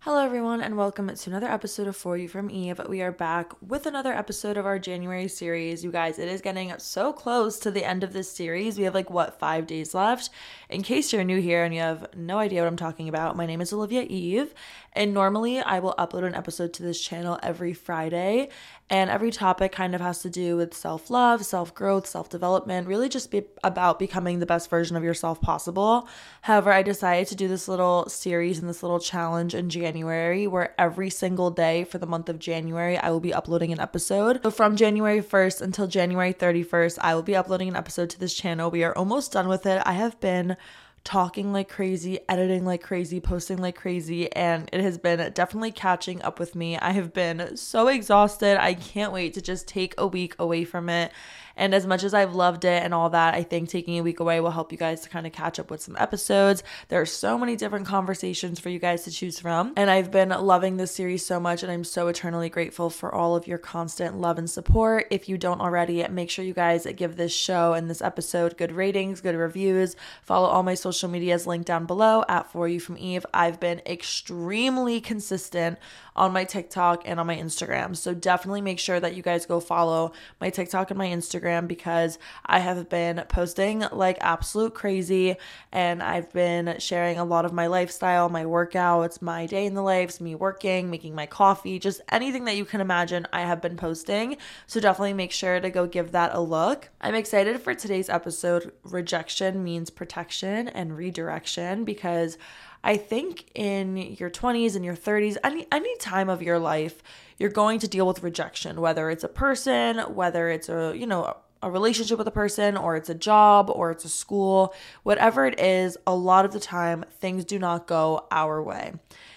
Hello, everyone, and welcome to another episode of For You From Eve. We are back with another episode of our January series. You guys, it is getting so close to the end of this series. We have 5 days left. In case you're new here and you have no idea what I'm talking about, my name is Olivia Eve, and normally I will upload an episode to this channel every Friday, and every topic kind of has to do with self-love, self-growth, self-development, really just be about becoming the best version of yourself possible. However, I decided to do this little series and this little challenge in January where every single day for the month of January, I will be uploading an episode. So from January 1st until January 31st, I will be uploading an episode to this channel. We are almost done with it. I have been talking like crazy, editing like crazy, posting like crazy, and it has been definitely catching up with me. I have been so exhausted. I can't wait to just take a week away from it. And as much as I've loved it and all that, I think taking a week away will help you guys to kind of catch up with some episodes. There are so many different conversations for you guys to choose from. And I've been loving this series so much, and I'm so eternally grateful for all of your constant love and support. If you don't already, make sure you guys give this show and this episode good ratings, good reviews. Follow all my social medias linked down below at For You From Eve. I've been extremely consistent on my TikTok and on my Instagram. So definitely make sure that you guys go follow my TikTok and my Instagram because I have been posting like absolute crazy, and I've been sharing a lot of my lifestyle, my workouts, my day in the lives, me working, making my coffee, just anything that you can imagine I have been posting. So definitely make sure to go give that a look. I'm excited for today's episode. Rejection means protection and redirection, because I think in your 20s and your 30s, any time of your life, you're going to deal with rejection, whether it's a person, whether it's a relationship with a person, or it's a job, or it's a school, whatever it is, a lot of the time things do not go our way.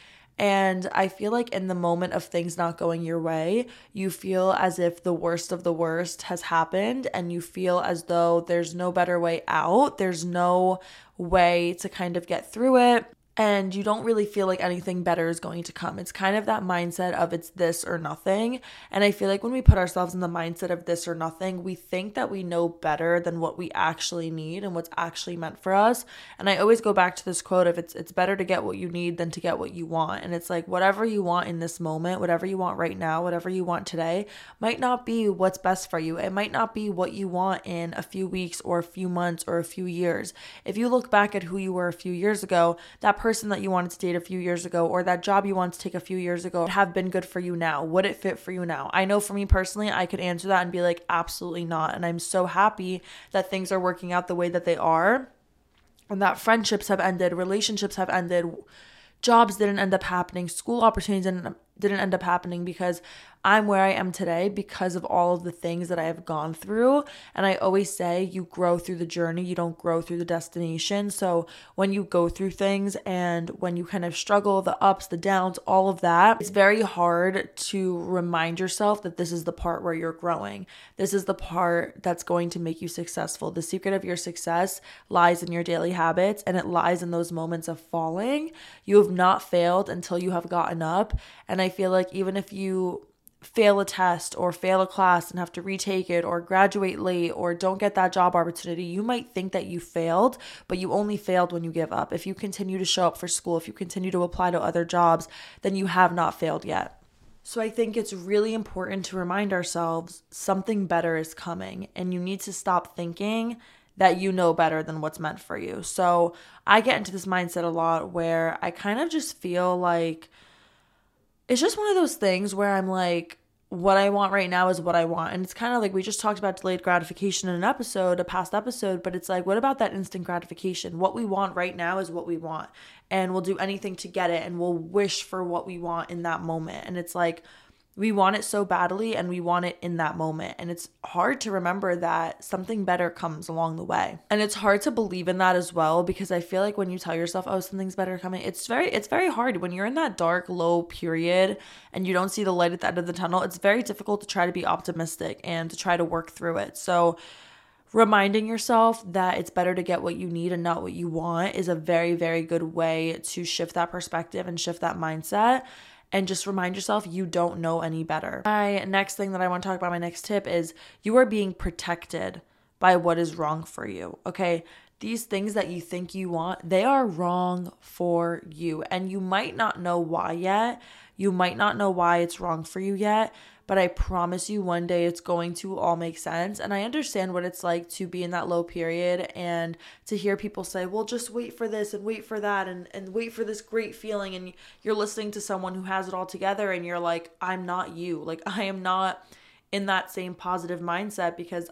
And I feel like in the moment of things not going your way, you feel as if the worst of the worst has happened, and you feel as though there's no better way out. There's no way to kind of get through it. And you don't really feel like anything better is going to come. It's kind of that mindset of it's this or nothing. And I feel like when we put ourselves in the mindset of this or nothing, we think that we know better than what we actually need and what's actually meant for us. And I always go back to this quote of it's better to get what you need than to get what you want. And it's like whatever you want in this moment, whatever you want right now, whatever you want today might not be what's best for you. It might not be what you want in a few weeks or a few months or a few years. If you look back at who you were a few years ago, that person that you wanted to date a few years ago, or that job you wanted to take a few years ago, have been good for you now? Would it fit for you now? I know for me personally, I could answer that and be like, absolutely not. And I'm so happy that things are working out the way that they are, and that friendships have ended, relationships have ended, jobs didn't end up happening, school opportunities didn't end up happening, because I'm where I am today because of all of the things that I have gone through. And I always say you grow through the journey, you don't grow through the destination. So when you go through things and when you kind of struggle, the ups, the downs, all of that, it's very hard to remind yourself that this is the part where you're growing. This is the part that's going to make you successful. The secret of your success lies in your daily habits, and it lies in those moments of falling. You have not failed until you have gotten up. And I feel like even if you fail a test or fail a class and have to retake it, or graduate late, or don't get that job opportunity, you might think that you failed, but you only failed when you give up. If you continue to show up for school, if you continue to apply to other jobs, then you have not failed yet. So I think it's really important to remind ourselves something better is coming, and you need to stop thinking that you know better than what's meant for you. So I get into this mindset a lot where I kind of just feel like it's just one of those things where I'm like, what I want right now is what I want. And it's kind of like we just talked about delayed gratification in a past episode, but it's like, what about that instant gratification? What we want right now is what we want. And we'll do anything to get it, and we'll wish for what we want in that moment. And it's like, we want it so badly, and we want it in that moment. And it's hard to remember that something better comes along the way. And it's hard to believe in that as well, because I feel like when you tell yourself, oh, something's better coming, it's very hard. When you're in that dark, low period and you don't see the light at the end of the tunnel, it's very difficult to try to be optimistic and to try to work through it. So reminding yourself that it's better to get what you need and not what you want is a very, very good way to shift that perspective and shift that mindset. And just remind yourself you don't know any better. My next thing that I want to talk about, my next tip, is you are being protected by what is wrong for you, okay? these things that you think you want, they are wrong for you. And you might not know why yet. You might not know why it's wrong for you yet, but I promise you one day it's going to all make sense. And I understand what it's like to be in that low period and to hear people say, well, just wait for this and wait for that and wait for this great feeling. And you're listening to someone who has it all together and you're like, I'm not you. Like, I am not in that same positive mindset because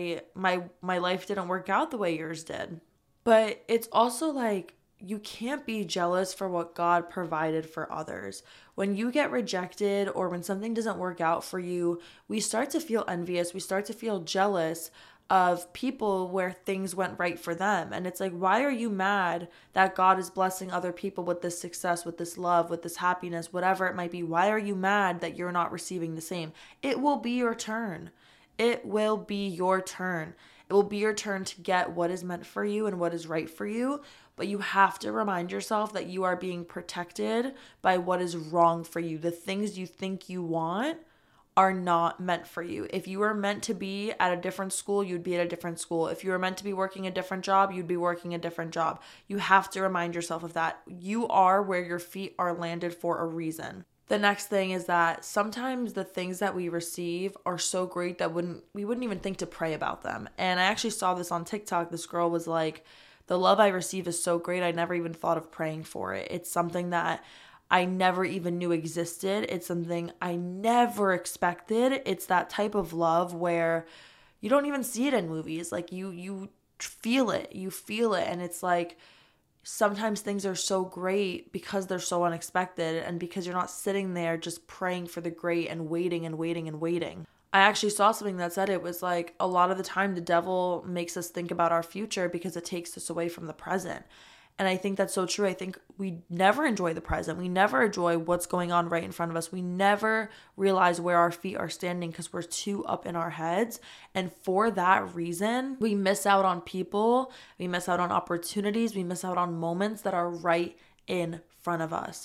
my life didn't work out the way yours did. But it's also like you can't be jealous for what God provided for others. When you get rejected or when something doesn't work out for you, we start to feel envious. We start to feel jealous of people where things went right for them. And it's like, why are you mad that God is blessing other people with this success, with this love, with this happiness, whatever it might be? Why are you mad that you're not receiving the same? It will be your turn. It will be your turn. It will be your turn to get what is meant for you and what is right for you. But you have to remind yourself that you are being protected by what is wrong for you. The things you think you want are not meant for you. If you were meant to be at a different school, you'd be at a different school. If you were meant to be working a different job, you'd be working a different job. You have to remind yourself of that. You are where your feet are landed for a reason. The next thing is that sometimes the things that we receive are so great that we wouldn't even think to pray about them. And I actually saw this on TikTok. This girl was like, the love I receive is so great, I never even thought of praying for it. It's something that I never even knew existed. It's something I never expected. It's that type of love where you don't even see it in movies. Like you feel it. You feel it. And it's like sometimes things are so great because they're so unexpected and because you're not sitting there just praying for the great and waiting and waiting and waiting. I actually saw something that said it was like a lot of the time the devil makes us think about our future because it takes us away from the present. And I think that's so true. I think we never enjoy the present. We never enjoy what's going on right in front of us. We never realize where our feet are standing because we're too up in our heads. And for that reason, we miss out on people. We miss out on opportunities. We miss out on moments that are right in front of us.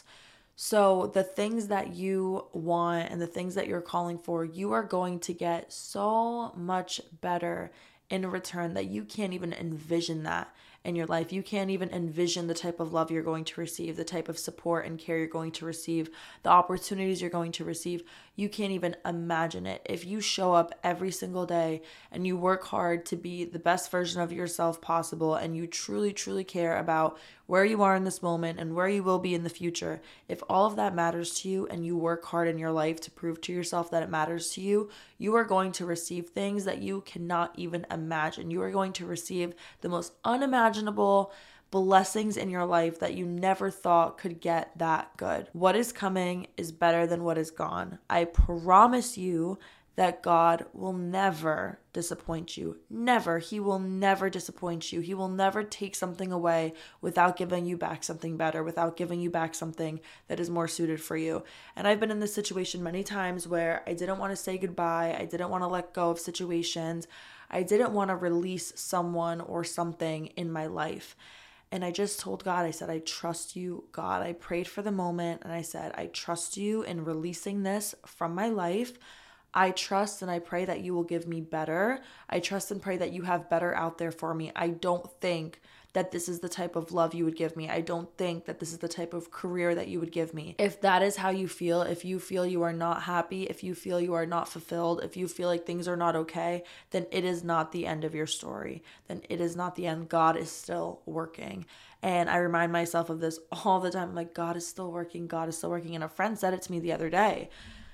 So the things that you want and the things that you're calling for, you are going to get so much better in return that you can't even envision that in your life. You can't even envision the type of love you're going to receive, the type of support and care you're going to receive, the opportunities you're going to receive. You can't even imagine it. If you show up every single day and you work hard to be the best version of yourself possible and you truly, truly care about where you are in this moment and where you will be in the future, if all of that matters to you and you work hard in your life to prove to yourself that it matters to you, you are going to receive things that you cannot even imagine. You are going to receive the most unimaginable blessings in your life that you never thought could get that good. What is coming is better than what is gone. I promise you that God will never disappoint you. Never. He will never disappoint you. He will never take something away without giving you back something better, without giving you back something that is more suited for you. And I've been in this situation many times where I didn't want to say goodbye. I didn't want to let go of situations. I didn't want to release someone or something in my life. And I just told God, I said, I trust you, God. I prayed for the moment and I said, I trust you in releasing this from my life. I trust and I pray that you will give me better. I trust and pray that you have better out there for me. I don't think that this is the type of love you would give me. I don't think that this is the type of career that you would give me. If that is how you feel, if you feel you are not happy, if you feel you are not fulfilled, if you feel like things are not okay, then it is not the end of your story. Then it is not the end. God is still working. And I remind myself of this all the time. I'm like, God is still working. God is still working. And a friend said it to me the other day.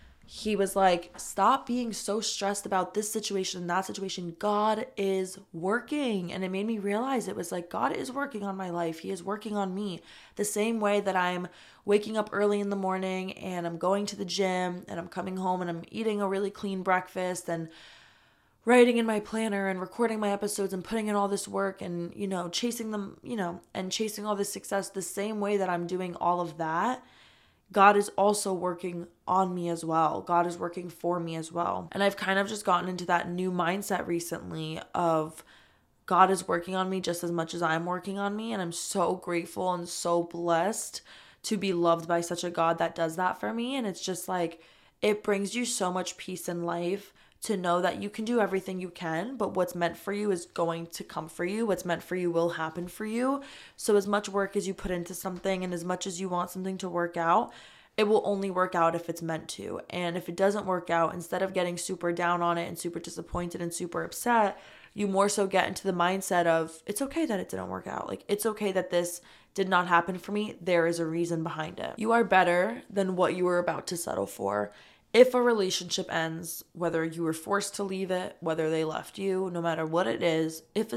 He was like, stop being so stressed about this situation and that situation. God is working. And it made me realize it was like, God is working on my life. He is working on me the same way that I'm waking up early in the morning and I'm going to the gym and I'm coming home and I'm eating a really clean breakfast and writing in my planner and recording my episodes and putting in all this work and, chasing them, and chasing all this success the same way that I'm doing all of that. God is also working on me as well. God is working for me as well. And I've kind of just gotten into that new mindset recently of God is working on me just as much as I'm working on me. And I'm so grateful and so blessed to be loved by such a God that does that for me. And it's just like, it brings you so much peace in life to know that you can do everything you can, but what's meant for you is going to come for you. What's meant for you will happen for you. So as much work as you put into something and as much as you want something to work out, it will only work out if it's meant to. And if it doesn't work out, instead of getting super down on it and super disappointed and super upset, you more so get into the mindset of, it's okay that it didn't work out. Like, it's okay that this did not happen for me. There is a reason behind it. You are better than what you were about to settle for. If a relationship ends, whether you were forced to leave it, whether they left you, no matter what it is, if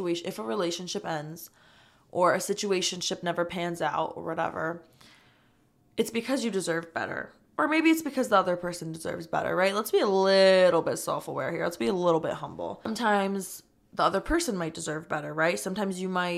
a relationship ends or a situationship never pans out or whatever, it's because you deserve better. Or maybe it's because the other person deserves better, right? Let's be a little bit self-aware here. Let's be a little bit humble. Sometimes the other person might deserve better, right? Sometimes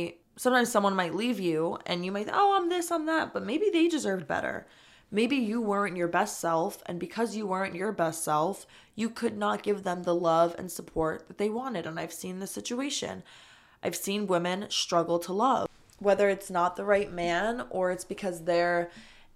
someone might leave you and you might, oh, I'm this, I'm that, but maybe they deserved better. Maybe you weren't your best self, and because you weren't your best self, you could not give them the love and support that they wanted. And I've seen this situation. I've seen women struggle to love, whether it's not the right man or it's because they're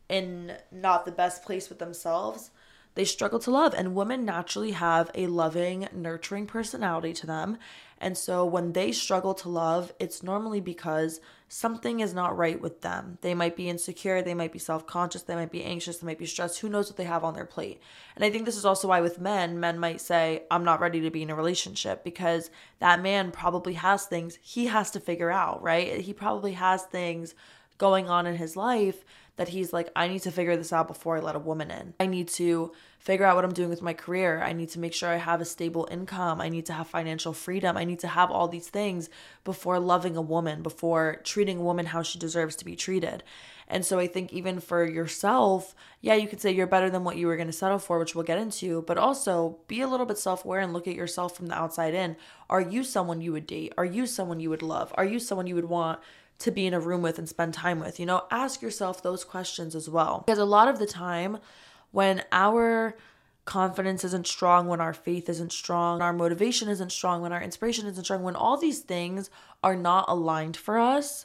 in not the best place with themselves. They struggle to love, and women naturally have a loving, nurturing personality to them. And so when they struggle to love, it's normally because something is not right with them. They might be insecure, they might be self-conscious, they might be anxious, they might be stressed. Who knows what they have on their plate? And I think this is also why with men might say, I'm not ready to be in a relationship, because that man probably has things he has to figure out, right? He probably has things going on in his life that he's like, I need to figure this out before I let a woman in. I need to figure out what I'm doing with my career. I need to make sure I have a stable income. I need to have financial freedom. I need to have all these things before loving a woman, before treating a woman how she deserves to be treated. And so I think even for yourself, yeah, you could say you're better than what you were going to settle for, which we'll get into, but also be a little bit self-aware and look at yourself from the outside in. Are you someone you would date? Are you someone you would love? Are you someone you would want to be in a room with and spend time with? Ask yourself those questions as well. Because a lot of the time when our confidence isn't strong, when our faith isn't strong, our motivation isn't strong, when our inspiration isn't strong, when all these things are not aligned for us,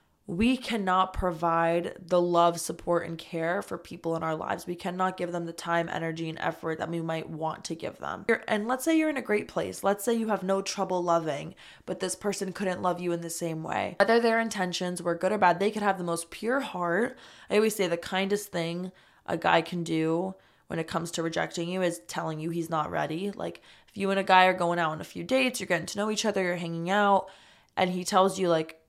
we cannot provide the love, support, and care for people in our lives. We cannot give them the time, energy, and effort that we might want to give them. And let's say you're in a great place. Let's say you have no trouble loving, but this person couldn't love you in the same way. Whether their intentions were good or bad, they could have the most pure heart. I always say the kindest thing a guy can do when it comes to rejecting you is telling you he's not ready. Like, if you and a guy are going out on a few dates, you're getting to know each other, you're hanging out, and he tells you, like,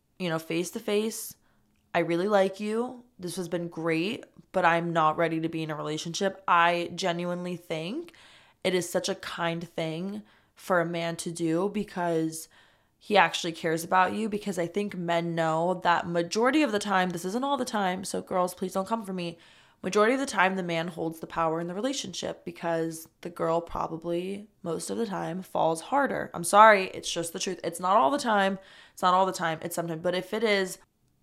face to face, I really like you. This has been great, but I'm not ready to be in a relationship. I genuinely think it is such a kind thing for a man to do, because he actually cares about you. Because I think men know that majority of the time, this isn't all the time, so girls, please don't come for me. Majority of the time, the man holds the power in the relationship, because the girl probably most of the time falls harder. I'm sorry, it's just the truth. It's not all the time. It's not all the time. It's sometimes. But if it is,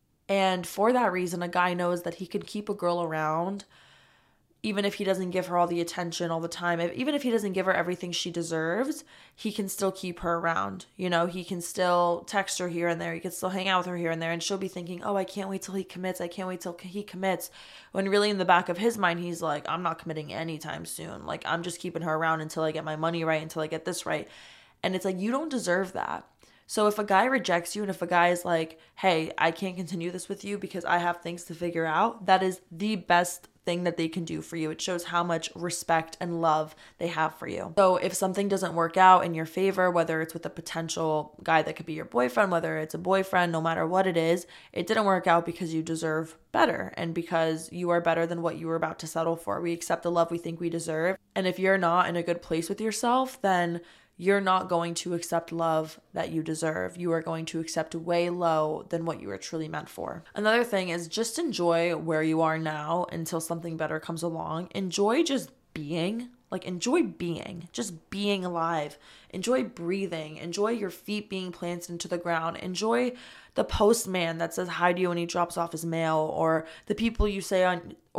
and for that reason, a guy knows that he can keep a girl around, even if he doesn't give her all the attention all the time, even if he doesn't give her everything she deserves, he can still keep her around. He can still text her here and there. He can still hang out with her here and there. And she'll be thinking, oh, I can't wait till he commits. I can't wait till he commits. When really in the back of his mind, he's like, I'm not committing anytime soon. Like, I'm just keeping her around until I get my money right, until I get this right. And it's like, you don't deserve that. So if a guy rejects you, and if a guy is like, hey, I can't continue this with you because I have things to figure out, that is the best thing that they can do for you. It shows how much respect and love they have for you. So if something doesn't work out in your favor, whether it's with a potential guy that could be your boyfriend, whether it's a boyfriend, no matter what it is, it didn't work out because you deserve better and because you are better than what you were about to settle for. We accept the love we think we deserve. And if you're not in a good place with yourself, then you're not going to accept love that you deserve. You are going to accept way low than what you are truly meant for. Another thing is just enjoy where you are now until something better comes along. Enjoy just being. Enjoy being. Just being alive. Enjoy breathing. Enjoy your feet being planted into the ground. Enjoy the postman that says hi to you when he drops off his mail, or the people you see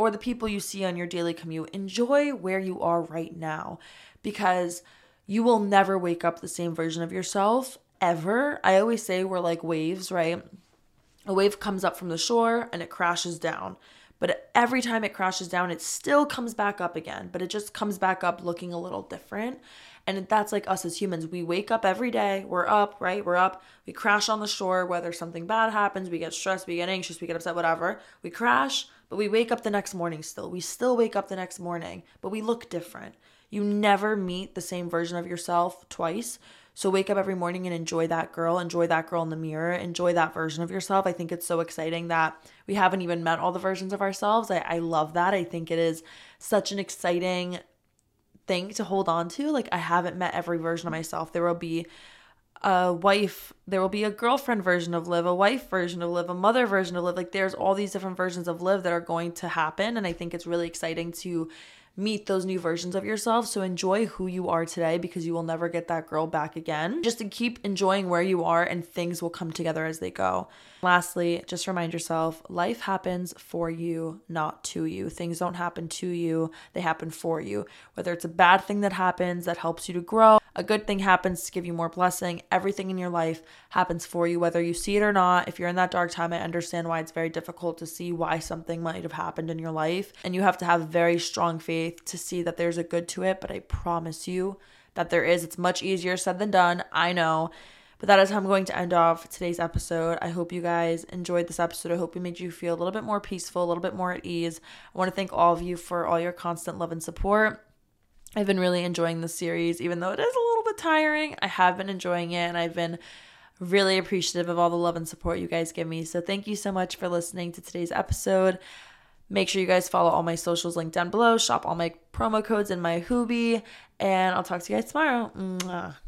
on your daily commute. Enjoy where you are right now, because you will never wake up the same version of yourself, ever. I always say we're like waves, right? A wave comes up from the shore and it crashes down. but every time it crashes down, it still comes back up again, but it just comes back up looking a little different. And that's like us as humans. We wake up every day, we're up, right? We're up, we crash on the shore, whether something bad happens, we get stressed, we get anxious, we get upset, whatever. We crash, but we wake up the next morning still. We still wake up the next morning, but we look different. You never meet the same version of yourself twice. So wake up every morning and enjoy that girl in the mirror, enjoy that version of yourself. I think it's so exciting that we haven't even met all the versions of ourselves. I love that. I think it is such an exciting thing to hold on to. Like, I haven't met every version of myself. There will be a wife, there will be a girlfriend version of Liv, a wife version of Liv, a mother version of Liv. Like, there's all these different versions of Liv that are going to happen. And I think it's really exciting to meet those new versions of yourself. So enjoy who you are today, because you will never get that girl back again. Just to keep enjoying where you are, and things will come together as they go. Lastly, just remind yourself, life happens for you, not to you. Things don't happen to you, they happen for you. Whether it's a bad thing that happens that helps you to grow, a good thing happens to give you more blessing, everything in your life happens for you, whether you see it or not. If you're in that dark time, I understand why it's very difficult to see why something might have happened in your life. And you have to have very strong faith to see that there's a good to it. But I promise you that there is. It's much easier said than done, I know. But that is how I'm going to end off today's episode. I hope you guys enjoyed this episode. I hope it made you feel a little bit more peaceful, a little bit more at ease. I want to thank all of you for all your constant love and support. I've been really enjoying this series, even though it is a little bit tiring. I have been enjoying it, and I've been really appreciative of all the love and support you guys give me. So thank you so much for listening to today's episode. Make sure you guys follow all my socials linked down below. Shop all my promo codes in my Hoobie, and I'll talk to you guys tomorrow. Mwah.